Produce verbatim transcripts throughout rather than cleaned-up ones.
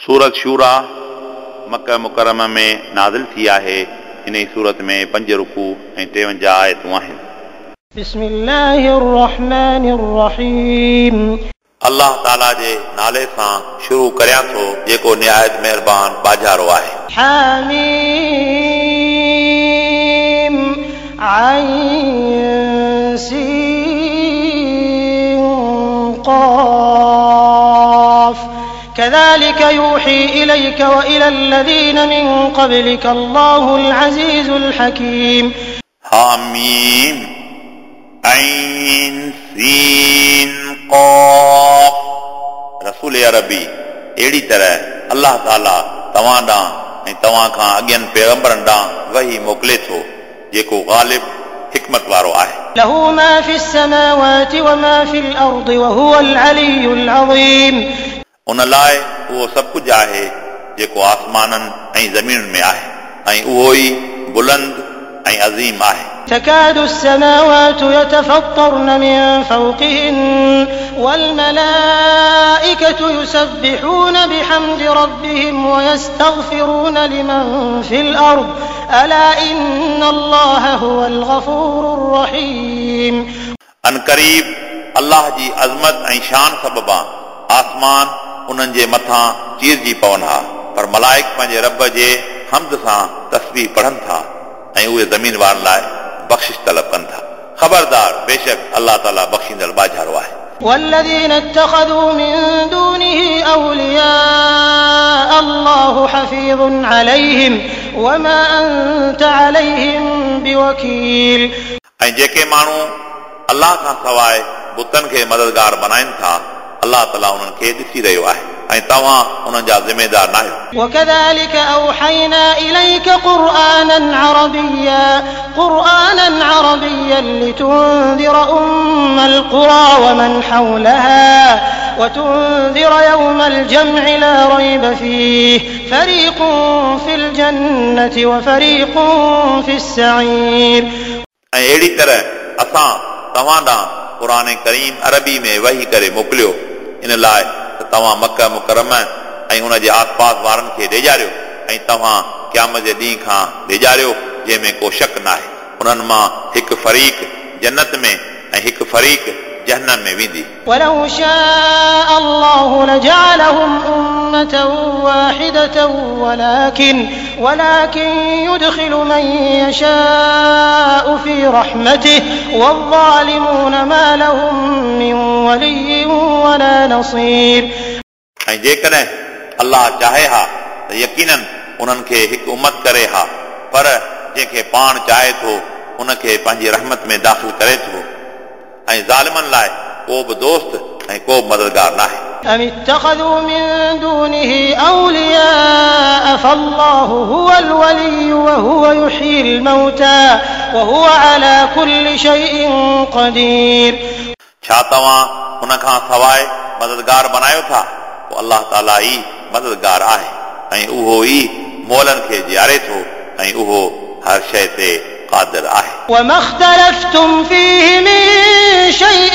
सूरत शूरा मक्का मुकरमा में नाज़िल थी आहे। इन सूरत में पंज रुकू ऐं टेवंजाह आयतूं आहिनि। बिस्मिल्लाहिर रहमानिर रहीम। अल्लाह ताला जे नाले सां शुरू करियां थो जेको निहायत महिरबान बाजारो आहे। हामीम आइन सीन क़ाफ كذلك يوحي إليك وإلى الذين من قبلك الله العزيز الحكيم. حاميم عين سين قاف رسول عربي اहिड़ी तरह अल्लाह ताला तव्हां ॾांहुं ऐं तव्हां खां अॻियनि पैगंबरनि ॾांहुं वही मोकिले थो जेको ग़ालिब हिकमत वारो आहे। له ما في السماوات وما في الأرض وهو العلي العظيم. उन लाइ उहो सभु कुझु आहे जेको आसमाननि ऐं ज़मीनुनि में आहे ऐं उहो ई बुलंद ऐं अज़ीम आहे। تكاد السماوات يتفطرن من فوقهن والملائكة يسبحون بحمد ربهم ويستغفرون لمن في الأرض ألا إن الله هو الغفور الرحيم. अन क़रीब अल्लाह जी अज़मत ऐं शान सबबा आसमान उन्हनि जे मथां चीरजी पवनि हा, पर मलाइक पंहिंजे रब जे हम्द सां तस्बीह पढ़नि था ऐं उहे ज़मीन वारनि लाइ बख़्शिश तलब कनि था। ख़बरदार बेशक अल्लाह ताला बख़्शींदड़ बाझारो आहे। والذين اتخذوا من دونه أولياء الله حفيظ عليهم وما أنت عليهم بوكيل. ऐं जेके माण्हू अल्लाह खां सवाइ बुतनि खे मददगार बनाइनि था अल्लाह ताला उन्हनि खे ॾिसी रहियो आहे ऐं तव्हां उन्हनि जा ज़िमेदार न आहियो। وكذلك أوحينا إليك قرآنا عربيا قرآنا عربيا لتنذر أم القرى ومن حولها وتنذر يوم الجمع لا ريب فيه فريق في الجنة وفريق في السعير. ऐं अहिड़ी तरह असां तव्हां ॾांहुं क़ुरान करीम अरबी में वही करे मोकिलियो इन लाइ त तव्हां मक्का मुकरमा ऐं उन जे आस पास वारनि खे ॾेजारियो ऐं तव्हां क़यामत जे ॾींहं खां ॾेजारियो जंहिंमें को शक न आहे। उन्हनि मां हिकु फरीक़ जन्नत में ऐं हिकु फरीक़ जहन्नम में वेंदी। ولو شاء الله لجعلهم أمة واحدة ولكن ولكن يدخل من يشاء في رحمته والظالمون ما لهم من ولي ولا نصير. ऐं जेकॾहिं अल्लाह चाहे हा त यकीनन उन्हनि खे हिकु उम्मत करे हा, पर जंहिंखे पाण चाहे थो उनखे पंहिंजी रहमत में दाख़िल करे थो ऐं ज़ालिमनि लाइ को बि दोस्त ऐं को बि मददगार न आहे। أم اتخذوا من دونه أولياء فالله هو الولي وهو يحيي الموتى وهو على كل شيء قدير. छा तव्हां उन खां सवाइ मददगार बनायो था? पोइ अल्लाह ताला ई मददगार आहे ऐं उहो ई मोलनि खे ॼारे थो ऐं उहो हर शइ ते قادر आहे. وما اختلفتم فيه من شيء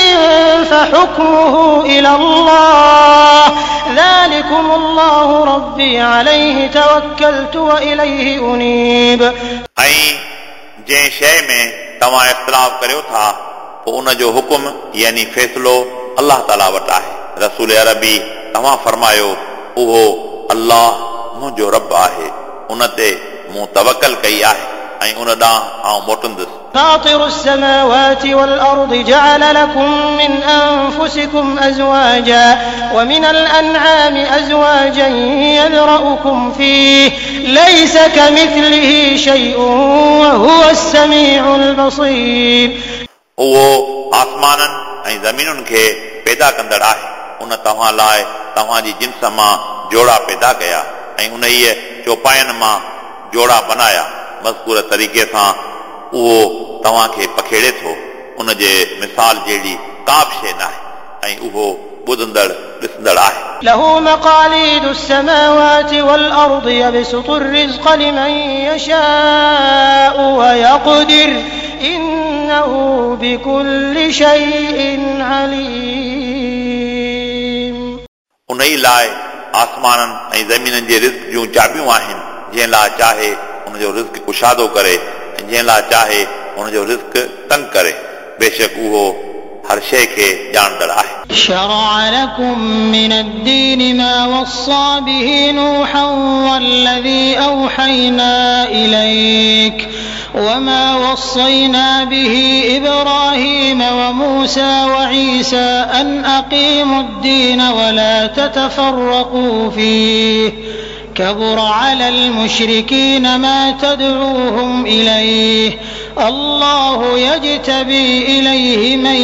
فحكمه إلى الله ذلكم الله ربي عليه توكلت وإليه أنيب. ऐं जंहिं शइ में तव्हां इख़्तिलाफ़ करियो था पोइ उन जो हुकुम यानी फ़ैसिलो अल्लाह ताला वटि आहे। रसूल अरबी तव्हां फरमायो उहो अल्लाह मुंहिंजो रब आहे, उन ते मूं तवकल कई आहे ऐं उन ॾांहुं आउं मोटंदुसि। فاطر السماوات والأرض جعل لكم من أنفسكم أزواجا ومن الأنعام أزواجا يذرأكم فيه ليس كمثله شيء وهو السميع البصير. उहो आसमाननि ऐं ज़मीनुनि खे पैदा कंदड़ आहे। उन तव्हां लाइ तव्हांजी जिन्स मां जोड़ा पैदा कया ऐं उन ई चौपाइनि मां जोड़ा बनाया। मज़कूर तरीक़े सां उहो तव्हांखे पखेड़े थो, उन जे मिसाल जहिड़ी का बि शइ न आहे ऐं उहो ॿुधंदड़ ॾिसंदड़ आहे. له مقاليد السماوات والأرض يبسط الرزق لمن يشاء ويقدر إنه بكل شيء عليم. उन ई लाइ आसमाननि ऐं ज़मीननि जे रिज़्क़ जूं चाबियूं आहिनि जंहिं लाइ चाहे उनजो रिज़्क़ कुशादो करे ऐं जंहिं लाइ चाहे उनजो रिज़्क़ तंग करे बेशक उहो हर शइ खे ॼाणंदड़ आहे شرع لكم من الدين ما وصى به نوحا والذي أوحينا إليك وما وصينا به إبراهيم وموسى وعيسى أن أقيموا الدين ولا تتفرقوا فيه كبر على المشركين ما تدعوهم إليه الله يجتبي إليه من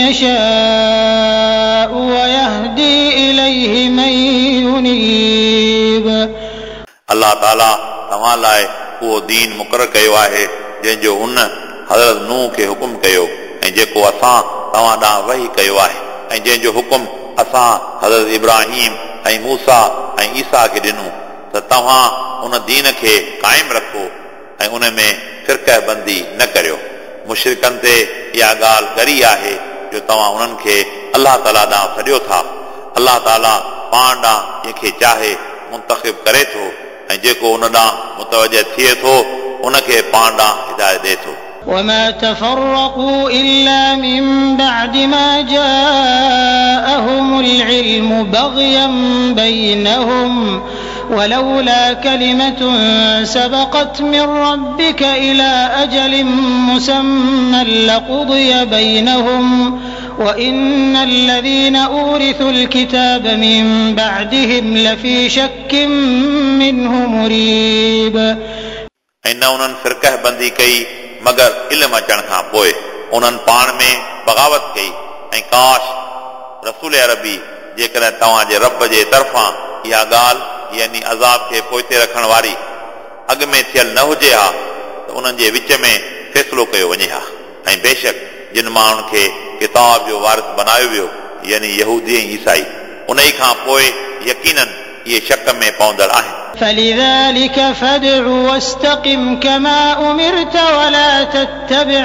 يشاء ويهدي إليه من ينيب अल्लाह ताला तव्हां लाइ उहो दीन मुक़ररु कयो आहे जंहिंजो उन हज़रत नूह खे हुकुम कयो ऐं जेको असां तव्हां ॾांहुं वही कयो आहे ऐं जंहिंजो हुकुम असां हज़रत इब्राहिम ऐं मूसा ऐं ईसा खे ॾिनो त तव्हां उन दीन खे क़ाइमु रखो ऐं उन में फ़िरक़ह बंदी न करियो मुशरिकनि ते इहा ॻाल्हि ॻरी आहे जो तव्हां उन्हनि खे अलाह ताला ॾांहुं सॾियो था अलाह ताला पाण ॾांहुं जंहिंखे चाहे मुंतख़िब करे थो ऐं जेको उन ॾांहुं मुतवजह थिए थो उनखे पाण ॾांहुं हिदायत ॾे थो وما تفرقوا إلا من بعد ما جاءهم العلم بغيا بينهم ولولا كلمة سبقت من ربك إلى أجل مسمى لقضي بينهم وإن الذين أورثوا الكتاب من بعدهم لفي شك منه مريب ऐं न उन्हनि फ़िरक़ह बंदी कई मगर इल्म अचण खां पोइ उन्हनि पाण में बग़ावत कई ऐं काश रसूल अरबी जेकॾहिं तव्हांजे रब जे तरफ़ां इहा ॻाल्हि यानी अज़ाब खे पोइते रखण वारी अॻ में थियल न हुजे हा त उन्हनि जे विच में फ़ैसिलो कयो वञे हा ऐं बेशक जिन माण्हुनि खे किताब जो वारिस बनायो वियो यानी यहूदी ऐं ईसाई उन ई खां पोइ यकीनन इहे शक में पवंदड़ आहिनि فلذلك فادع واستقم كما أمرت ولا تتبع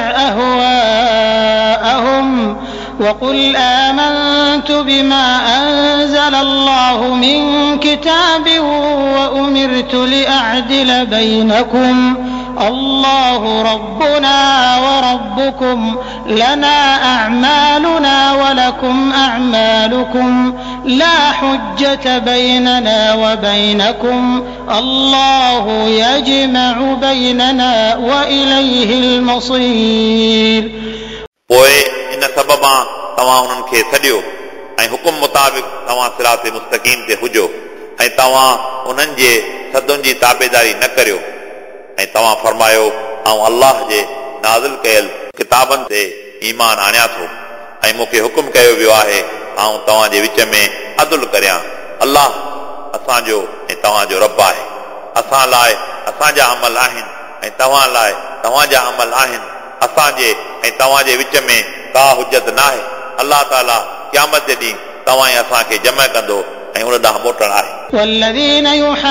أهواءهم وقل آمنت بما أنزل الله من كتاب وأمرت لأعدل بينكم الله ربنا وربكم لنا أعمالنا ولكم أعمالكم لا حجة بيننا وبينكم الله يجمع بيننا وإليه المصير पोइ इन सबबां तव्हां उन्हनि खे सॾियो ऐं हुकुम मुताबिक़ तव्हां सिरात मुस्तक़ीम ते हुजो ऐं तव्हां उन्हनि जे सदुनि जी ताबेदारी न करियो ऐं तव्हां फरमायो आउं अल्लाह जे नाज़िल कयल किताबनि ते ईमान आणियां थो ऐं मूंखे हुकुम कयो वियो आहे आउं तव्हां जे विच में अदल करियां अल्लाह असांजो ऐं तव्हांजो रब आहे असां लाइ असांजा अमल आहिनि ऐं तव्हां लाइ तव्हांजा अमल आहिनि असांजे ऐं तव्हांजे विच में का हुजत न आहे अल्लाह ताला क़यामत जे ॾींहुं तव्हां ई असांखे जमा कंदो ऐं उन ॾांहुं मोटण आहे والذين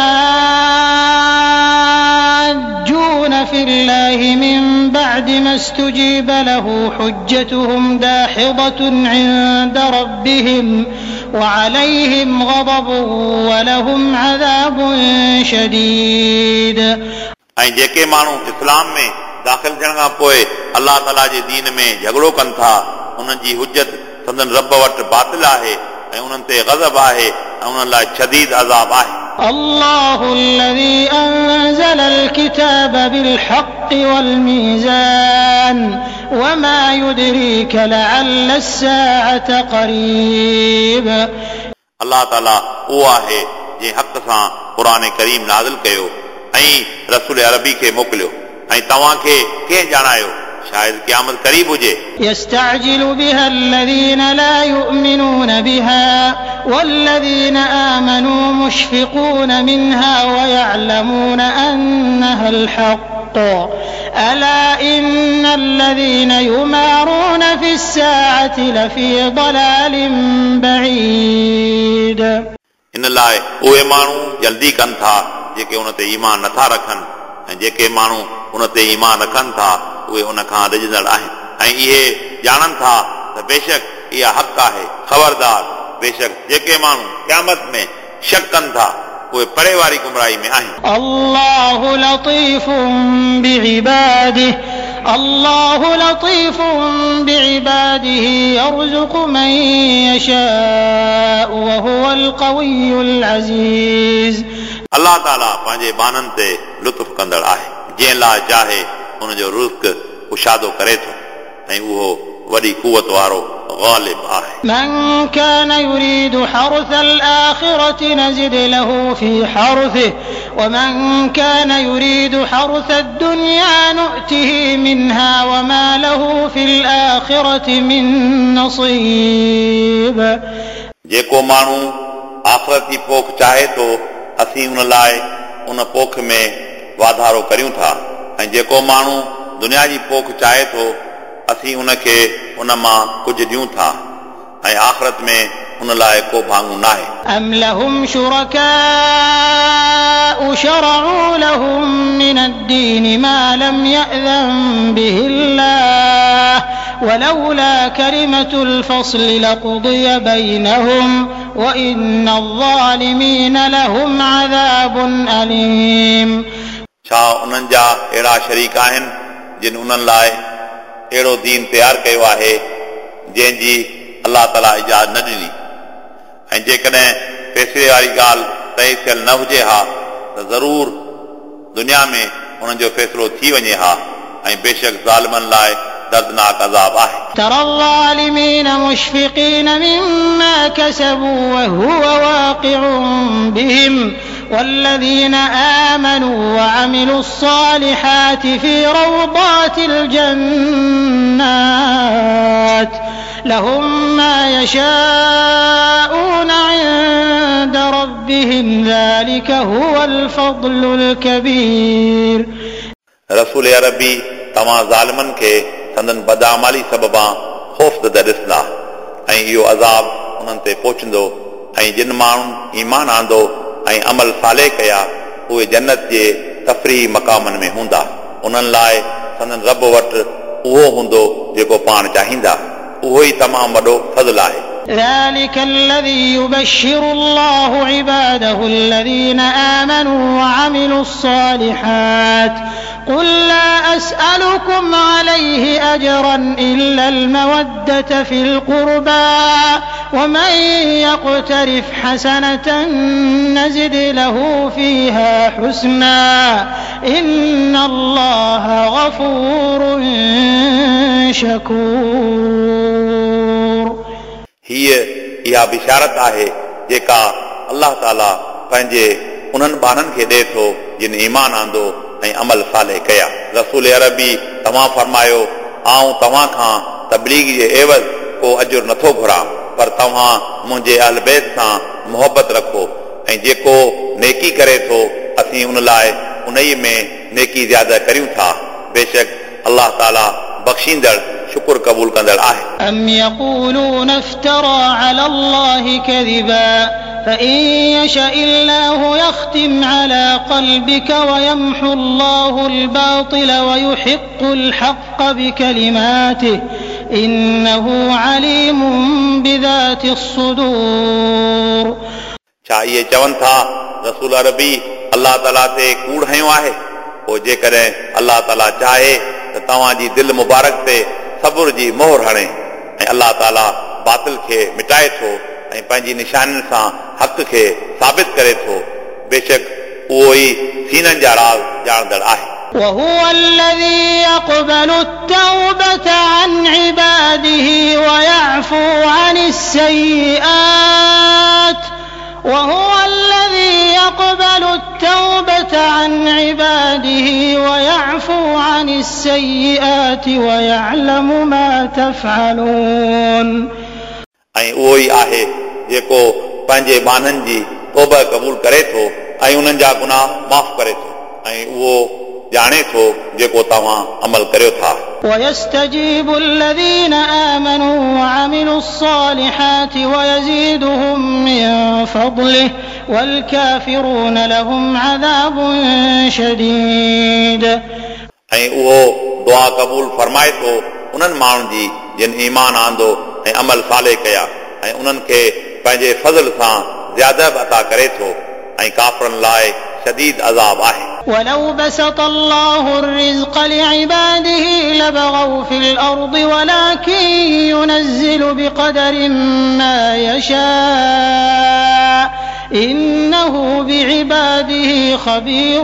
يحاجون في الله من بعد ما استجيب له حجتهم داحضة عند ربهم وعليهم غضب ولهم عذاب شديد ऐं जेके माण्हू इस्लाम में दाख़िल थियण खां पोइ अलाह ताला जे दीन में झगड़ो कनि था उन्हनि जी हुजत संदन रब वटि बातिल आहे ऐं उन्हनि ते गज़ब आहे ऐं उन्हनि लाइ शदीद अज़ाब आहे الله الذي أنزل الكتاب بالحق والميزان وما يدريك لعل الساعة قريب अलाह ताला उहो आहे जंहिं हक़ सां क़ुर करीम नाज़िल कयो ऐं रसूल अरबी खे मोकिलियो ऐं तव्हांखे कंहिं ॼाणायो शायद क़यामत करीब हुजे يستعجل بها الذين لا يؤمنون بها والذين آمنوا مشفقون منها ويعلمون أنها الحق ألا إن الذين يمارون في الساعة لفي ضلال بعيد इन लाइ उहे माण्हू जल्दी कनि था जेके उन ते ईमान नथा रखनि ऐं जेके माण्हू उन ते ईमान रखनि था उहे उन खां डिॼंदड़ आहिनि ऐं इहे ॼाणनि था त बेशक इहा हक़ आहे ख़बरदार बेशक जेके माण्हू क़यामत में शक कनि था उहे परे वारी गुमराही में आहिनि. الله لطيف بعباده الله لطيف بعباده يرزق من يشاء وهو القوي العزيز. अल्लाह ताला पंहिंजे बाननि ते लुत्फ़ कंदड़ आहे. जंहिं लाइ चाहे हुनजो रिज़्क़ कुशादो करे थो ऐं उहो वॾी कुवत वारो غالب आहे. من كان يريد حرث الآخرة نزد له في حرثه ومن كان يريد حرث الدنيا نؤته منها وما له في الآخرة من نصيب. जेको माण्हू आख़िरत जी पोख चाहे थो असीं उन लाइ उन पोख में वाधारो करियूं था ऐं जेको माण्हू दुनिया जी पोख चाहे थो असीं उनखे उन मां कुझु ॾियूं था ऐं आख़िरत में उन लाइ को भाङो नाहे. أم لهم شركاء شرعوا لهم من الدين ما لم يأذن به الله ولولا كلمة الفصل لقضي بينهم وإن الظالمين لهم عذاب أليم. छा उन्हनि जा अहिड़ा शरीक आहिनि जिन उन्हनि लाइ अहिड़ो दीन तयारु कयो आहे जंहिंजी अलाह ताला इजाज़त न ॾिनी ऐं जेकॾहिं फ़ैसिले वारी ॻाल्हि तइ थियल न हुजे हा त ज़रूर दुनिया में उन्हनि जो फ़ैसिलो थी वञे हा ऐं बेशक ज़ालिमनि लाइ दर्दनाक अज़ाब आहे. ترى الظالمين مشفقين مما كسبوا وهو واقع بهم والذين آمنوا وعملوا الصالحات في روضات الجنات لهم ما يشاءون عند ربهم ذلك هو الفضل الكبير. रसूल अरबी तव्हां ज़ालिमनि खे संदन बदआमाली सबबा ख़ौफ़ ज़दा ॾिसंदा ऐं इहो अज़ाब उन्हनि ते पहुचंदो ऐं जिन माण्हुनि ईमान आंदो ऐं अमल साले कया उहे जन्नत जे तफ़रीह मक़ामनि में हूंदा. उन्हनि लाइ संदन रब वटि उहो हूंदो जेको पाण चाहींदा. उहो ई तमामु वॾो फज़ल आहे. ذلك الذي يبشر الله عباده الذين آمنوا وعملوا الصالحات قل لا أسألكم عليه أجرا إلا المودة في القربى ومن يقترف حسنة نزد له فيها حسنا إن الله غفور شكور. हीअ इहा बिशारत आहे जेका अलाह ताला पंहिंजे उन्हनि ॿारनि खे ॾिए थो जिन ईमान आंदो ऐं अमल साले कया. रसूल अरबी तव्हां फरमायो आऊं तव्हां खां तबलीग जे एवज़ को अजुर नथो घुरां पर तव्हां मुंहिंजे अहल बैत सां मुहबत रखो ऐं जेको नेकी करे थो असीं उन लाइ उन ई में नेकी ज़्यादा करियूं था. बेशक अलाह ताला बख़्शींदड़ शुक्र क़बूल कंदड़ आहे. أم يقولون افترى على الله كذبا فإن يشاء الله يختم على قلبك ويمحو الله الباطل ويحق الحق بكلماته إنه عليم بذات الصدور. छा इहे चवनि था रसूल अरबी अलाह ताला ते कूड़ हयो आहे? पोइ जेकॾहिं अलाह ताला चाहे त तव्हांजी दिलि मुबारक ते सबुर जी मोहर हणे ऐं अलाह ताला बातिल खे मिटाए थो ऐं पंहिंजी निशानियुनि सां हक़ खे साबित करे थो. बेशक उहो ई सीननि जा राज़ ॼाणंदड़ आहे. وهو الذي يقبل التوبة عن عباده ويعفو عن السيئات وهو الذي يقبل التوبة عن عباده ويعفو عن السيئات ويعلم ما تفعلون. ऐं उहो ई आहे जेको पंहिंजे बाननि जी तौबा क़बूल करे थो ऐं उन्हनि जा गुनाह माफ़ करे थो ऐं उहो ॼाणे थो जेको तव्हां अमल करियो था. ويستجيب الذين آمنوا وعملوا الصالحات ويزيدهم من فضله والكافرون لهم عذاب شديد. ऐं उहो दुआ क़बूल फरमाए थो उन्हनि माण्हुनि जी जिन ईमान आंदो ऐं अमल साले कया ऐं उन्हनि खे पंहिंजे फज़ल सां ज़्यादा बि अता करे थो ऐं काफ़िरनि लाइ शदीद अज़ाब आहे. ولو بسط الله الرزق لعباده لبغوا في الأرض ولكن ينزل بقدر ما يشاء إنه بعباده خبير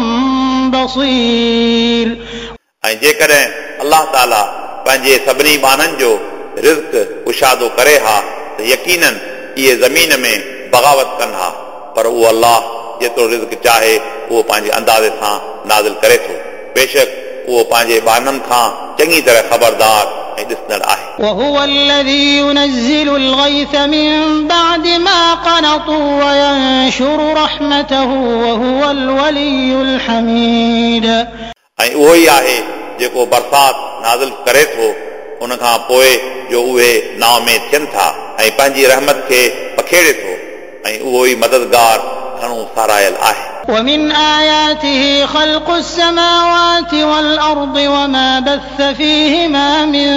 بصير. ऐं जेकॾहिं अल्लाह ताला पंहिंजे सभिनी बाननि जो रिज़्क़ कुशादो करे हा त यकीनन इहे ज़मीन में बग़ावत कनि हा, पर उहो अल्लाह जेतिरो रिज़्क़ चाहे उहो पंहिंजे अंदाज़े सां नाज़िल करे थो. बेशक उहो पंहिंजे बाननि खां चङी तरह ख़बरदार ऐं ॾिसंदड़ आहे. وهو الذي ينزل الغيث من بعد ما قنطوا وينشر رحمته وهو الولي الحميد. ऐं उहो ई आहे जेको बरसात नाज़िल करे थो उन खां पोइ जो उहे नाव में थियनि था ऐं पंहिंजी रहमत खे पखेड़े थो ऐं उहो ई मददगार घणो सारायल आहे. ومن آياته خلق السماوات والأرض وما بث فيهما من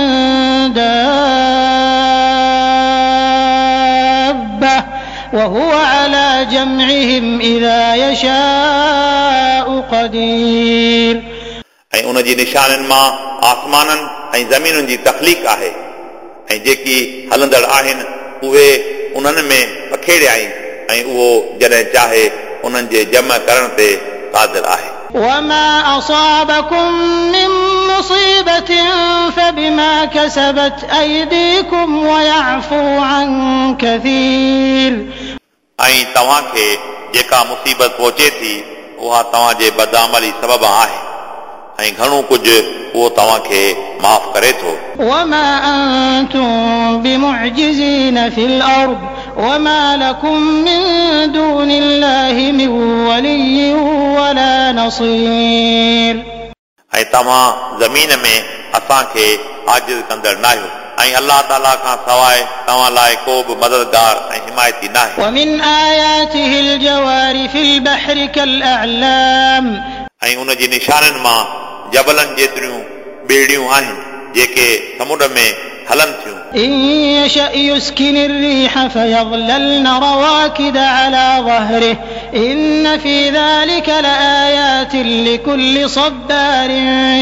دابة وهو على جمعهم إذا يشاء قدير. ऐं उन जी निशाननि मां आसमाननि ऐं ज़मीनुनि जी तख़लीक़ आहे ऐं जेकी हलंदड़ आहिनि उहे उन्हनि में पखेड़िया आहिनि ऐं उहो जॾहिं चाहे उन्हनि जे जम करण ते क़ादिर आहे. وما أصابكم من مصيبة فبما كسبت أيديكم ويعفو عن كثير. ऐं तव्हांखे जेका मुसीबत पहुचे थी उहा तव्हांजे बदअमली सबबु आहे ऐं घणो कुझु उहो तव्हांखे माफ़ करे थो. وما أنتم بمعجزين في الأرض وما لكم من دون الله من ولي ولا نصير. ऐं तव्हां ज़मीन में असांखे आजिज़ कंदड़ न आहियो ऐं अल्लाह ताला खां सवाइ तव्हां लाइ को बि मददगार ऐं हिमायती न आहे. ومن آياته الجوار في البحر كالأعلام. ऐं उन जी निशाननि मां जबलनि जेतिरियूं ॿेड़ियूं आहिनि जेके समुंड में हलनि थियूं. إن يشأ يسكن الريح فيظللن رواكد على ظهره إن في ذلك لآيات لكل صبار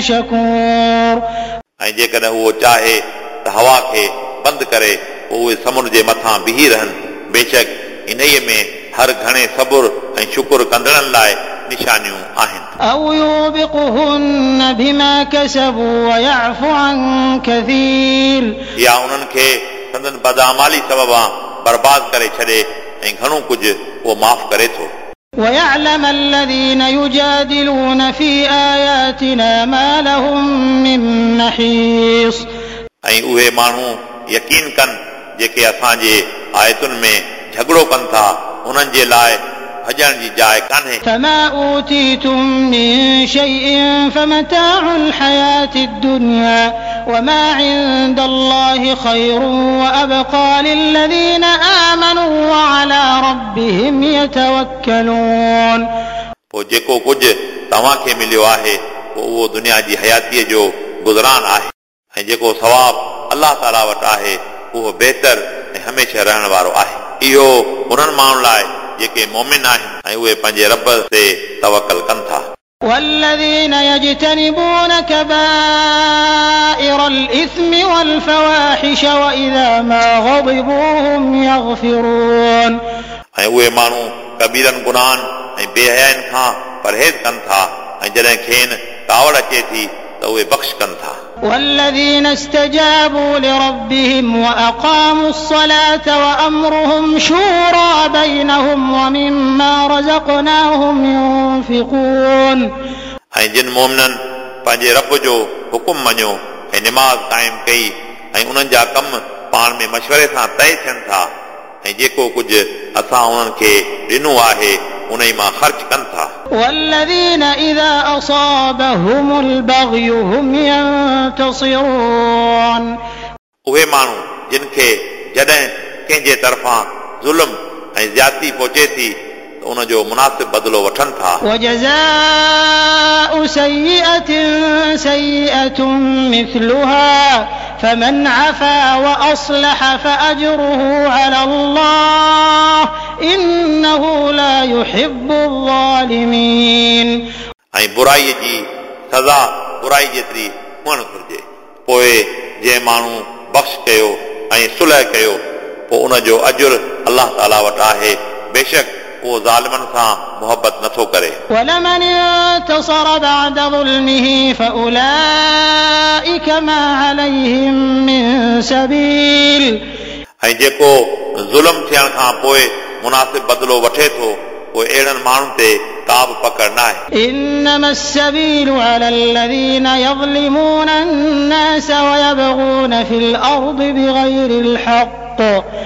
شكور. ऐं जेकॾहिं उहो चाहे त हवा खे बंदि करे पोइ उहे समुंड जे मथां बीही रहनि, बेशक इन्हीअ में हर घणे सबुर ऐं शुक्र कंदड़नि लाइ निशानियूं आहिनि. أو يوبقهن بما كسبوا ويعفو عن كثير. या उन्हनि खे संदन बदअमाली सबबा बर्बाद करे छॾे ऐं घणो कुझु उहो माफ़ करे थो. ويعلم الذين يجادلون في آياتنا ما لهم من محيص. ऐं उहे माण्हू यकीन कनि जेके असांजे आयतुनि में झगड़ो कनि था उन्हनि जे लाइ भॼण जी जाइ कान्हे. فما أوتيتم من شيء فمتاع الحياة الدنيا وما عند الله خير وأبقى للذين آمنوا وعلى ربهم يتوكلون. पोइ जेको कुझु तव्हांखे मिलियो आहे पोइ उहो दुनिया जी हयातीअ जो गुज़रान आहे ऐं जेको सवाबु अल्लाह ताला वटि आहे उहो बहितर ऐं हमेशह रहण वारो आहे. इहो उन्हनि माण्हुनि लाइ जेके मोमिन आहिनि ऐं उहे पंहिंजे रब ते तवकल कनि था. والذين يجتنبون كبائر الإثم والفواحش وإذا ما غضبوا هم يغفرون. ऐं उहे माण्हू कबीरनि गुनाहनि ऐं बेहयानि खां परहेज़ कनि था ऐं जॾहिं खेनि कावड़ अचे थी त उहे बख़्श कनि था. والذين استجابوا لربهم وأقاموا الصلاة وأمرهم شورى بينهم ومما رزقناهم ينفقون. ऐं जिन मोमिननि पंहिंजे रब जो हुकुम मञियो ऐं निमाज़ क़ाइमु कई ऐं उन्हनि जा कम पाण में मशवरे सां तइ थियनि था ऐं जेको कुझु असां उन्हनि खे ॾिनो आहे उन ई मां ख़र्च कनि था. والذين إذا أصابهم البغي هم ينتصرون. उहे माण्हू जिन खे जॾहिं कंहिंजे तरफ़ां ज़ुल्म ऐं ज़्यादती पहुचे थी त उन जो मुनासिब बदिलो वठनि था. وجزاء سيئة سيئة مثلها فمن عفا وأصلح فأجره على الله إنه لا يحب الظالمين ऐं बुराईअ जी सज़ा बुराई जेतिरी हुअणु घुरिजे पोइ जंहिं माण्हू बख़्श कयो ऐं सुलह कयो पोइ उन जो अजुर अलाह ताला वटि आहे बेशक उहो ज़ालिमनि सां मुहबत नथो करे ولمن انتصر بعد ظلمه فأولئك ما عليهم من سبيل ऐं जेको ज़ुल्म थियण खां पोइ मुनासिब बदिलो वठे थो पोइ अहिड़नि माण्हुनि ते का बि पकड़ न आहे إنما السبيل على الذين يظلمون الناس ويبغون في الأرض بغير الحق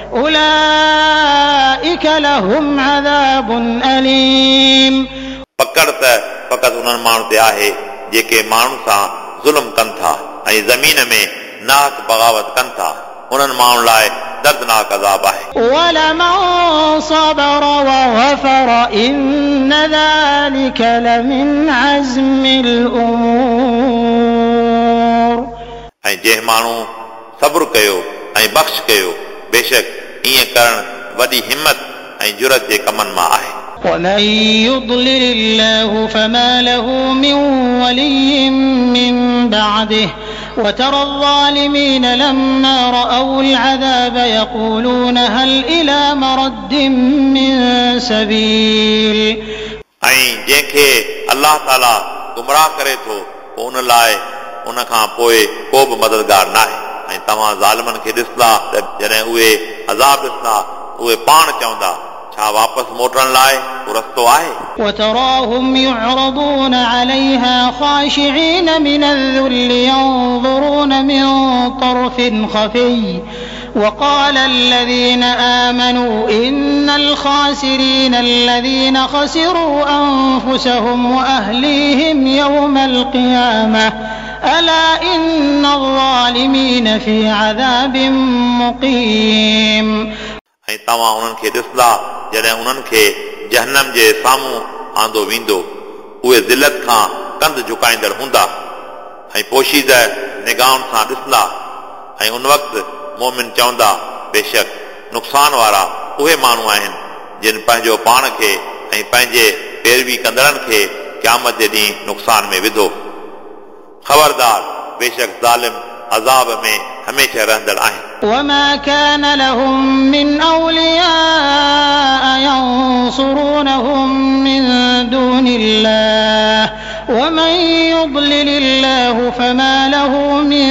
أولئك لهم عذاب أليم पकड़ त फ़क़ति उन्हनि माण्हुनि ते आहे जेके माण्हुनि सां ज़ुल्म कनि था ऐं ज़मीन में नाहक बग़ावत कनि था उन्हनि माण्हुनि लाइ दर्दनाक अज़ाब आहे ولمن صبر وغفر إن ذلك لمن عزم الأمور ऐं जंहिं माण्हू सब्र कयो ऐं बख़्श कयो बेशक ईअं करणु वॾी हिम्मत ऐं जुरत जे कमनि मां आहे ومن يضلل الله فما له من ولي من بعده وترى الظالمين لما رأوا العذاب يقولون هل إلى مرد من سبيل ऐं जंहिंखे अलाह ताला गुमराह करे थो पोइ उन लाइ उन खां पोइ को बि मददगार न आहे ऐं तव्हां ज़ालिमनि खे ॾिसंदा त जॾहिं उहे अज़ाब ॾिसंदा उहे पाण चवंदा छा वापसि मोटण लाइ को रस्तो आहे وتراهم يعرضون عليها خاشعين من الذل ينظرون من طرف خفي وقال الذين آمنوا إن الخاسرين الذين خسروا أنفسهم وأهليهم يوم القيامة ألا إن الظالمين في عذاب مقيم ऐं तव्हां उन्हनि खे ॾिसंदा जॾहिं उन्हनि खे जहन्नम जे साम्हूं आंदो वेंदो उहे ज़िलत खां कंध झुकाईंदड़ हूंदा ऐं पोशीदह निगाहुनि सां ॾिसंदा ऐं उन वक़्तु मोमिन चवंदा बेशक नुक़सान वारा उहे माण्हू आहिनि जिन पंहिंजो पाण खे ऐं पंहिंजे पैरवी कंदड़नि खे क़यामत जे ॾींहुं नुक़सान में विधो ख़बरदार बेशक ज़ालिम अज़ाब में हमेशह रहंदड़ आहिनि وما كان لهم من أولياء ينصرونهم من دون الله ومن يضلل الله فما له من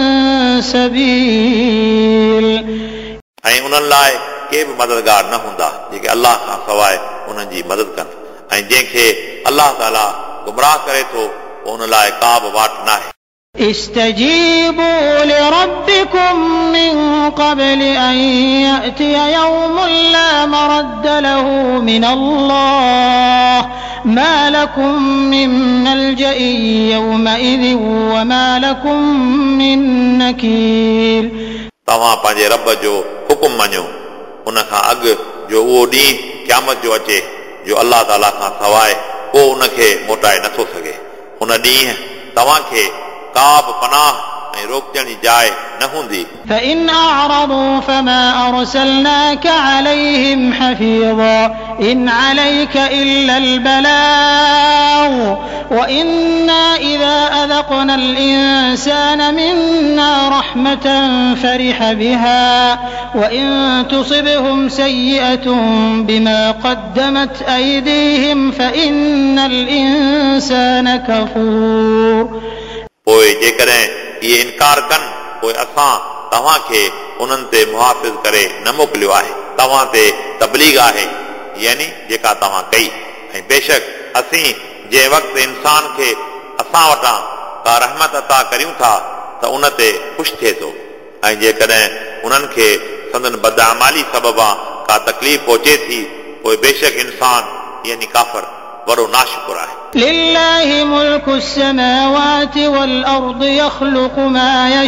سبيل ऐं उन्हनि लाइ के बि मददगार न हूंदा जेके अलाह खां सवाइ उन्हनि जी मदद कनि ऐं जंहिंखे अलाह ताला गुमराह करे थो पोइ उन लाइ का बि वाट न आहे استجيبوا لربكم من قبل أن يأتي يوم لا مرد له من الله ما لكم من ملجأ يومئذ وما لكم من نكير तव्हां पंहिंजे रब जो हुकुम मञो उन खां अॻु जो उहो ॾींहुं क़यामत जो अचे जो अलाह ताला खां सवाइ को उन खे मोटाए नथो सघे हुन ॾींहुं तव्हांखे का बि पनाह ऐं रोकजण जी जाइ न हूंदी فإن أعرضوا فما أرسلناك عليهم حفيظا إن عليك إلا البلاغ وإنا إذا أذقنا الإنسان منا رحمة فرح بها وإن تصبهم سيئة بما قدمت أيديهم فإن الإنسان كفور पोइ जेकॾहिं इहे इनकार कनि पोइ असां तव्हांखे उन्हनि ते मुहाफ़िज़ करे न मोकिलियो आहे तव्हां ते तबलीग आहे यानी जेका तव्हां कई ऐं बेशक असीं जंहिं वक़्तु इंसान खे असां वटां का रहमत अता करियूं था त उन ते ख़ुशि थिए थो ऐं जेकॾहिं उन्हनि खे संदन बदअमाली सबबा का तकलीफ़ पहुचे थी पोइ बेशक इंसान यानी काफ़िर वॾो नाशुकुर आहे لله ملك السماوات والأرض يخلق ما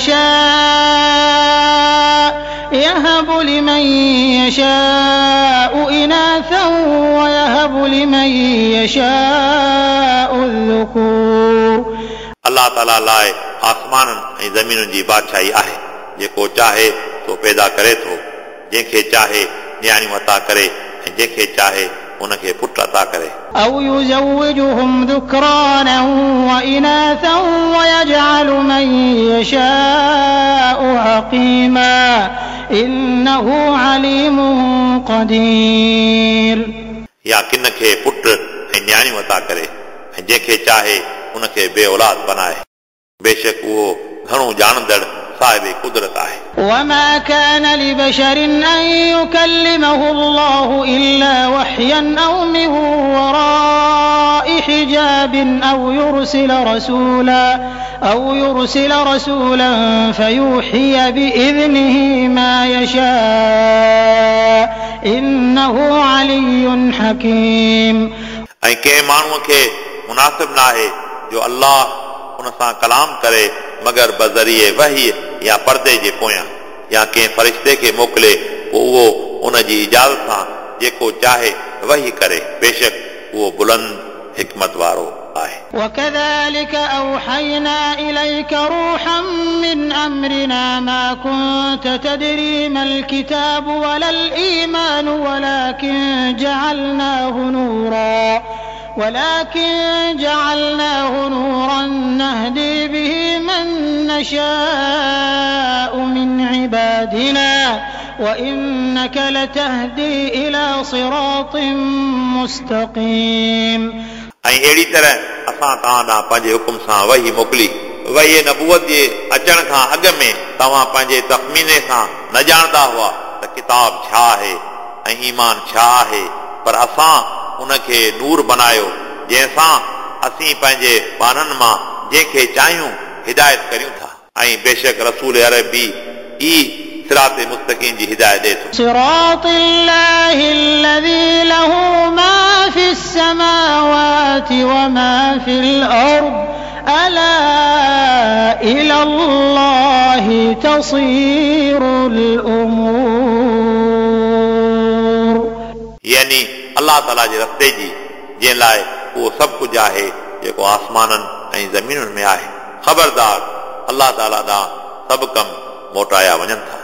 يشاء يهب لمن يشاء إناثا ويهب لمن يشاء الذكور अलाह ताला लाइ आसमाननि ऐं ज़मीनुनि जी बादशाही आहे जेको चाहे सो पैदा करे थो जंहिंखे चाहे नियाणियूं अता करे ऐं जंहिंखे चाहे उनखे पुट अता करे أو يزوجهم ذكرانا وإناثا ويجعل من يشاء عقيما إنه عليم قدير या किन खे पुट ऐं न्याणियूं अता करे ऐं जंहिंखे चाहे उनखे बे औलाद बनाए बेशक उहो घणो ॼाणंदड़ साहिब कुदरत आहे وما كان لبشر أن يكلمه الله إلا وحيا أو من وراء حجاب أو يرسل رسولا أو يرسل رسولا فيوحي بإذنه ما يشاء إنه علي حكيم ऐं कंहिं माण्हूअ खे मुनासिब न आहे जो अल्लाह उन सां कलाम करे मगर बज़रिए वही या पर्दे जे पोयां या कंहिं फ़रिश्ते खे मोकिले पोइ उहो उन जी इजाज़त सां जेको चाहे वही करे बेशक उहो बुलंद हिकमत वारो आहे وكذلك أوحينا إليك روحا من أمرنا ما كنت تدري ما الكتاب ولا الإيمان ولكن جعلناه نورا ولكن جعلناه نورا نهدي به من نشاء من عبادنا وإنك لتهدي إلى صراط مستقيم ऐं अहिड़ी तरह असां तव्हां ॾांहुं पंहिंजे हुकुम सां वही मोकिली वही नबूअत जे अचण खां अॻु में तव्हां पंहिंजे तख़मीने सां न ॼाणंदा हुआ त किताब छा आहे ऐं ईमान छा आहे पर असां उनखे नूर बनायो जंहिंसां असीं पंहिंजे बाननि मां जंहिंखे चाहियूं हिदायत करियूं था ऐं बेशक रसूल अरबी ई सिरात मुस्तक़ीम जी हिदायत ॾे थो صراط الله الذي له ما في السماوات وما في الأرض ألا إلى الله تصير الأمور यानी अल्लाह ताला जे रस्ते जी जंहिं लाइ उहो सभु कुझु आहे जेको आसमाननि ऐं ज़मीनुनि में आहे ख़बरदार अल्लाह ताला ॾांहुं सभु कम मोटाया वञनि था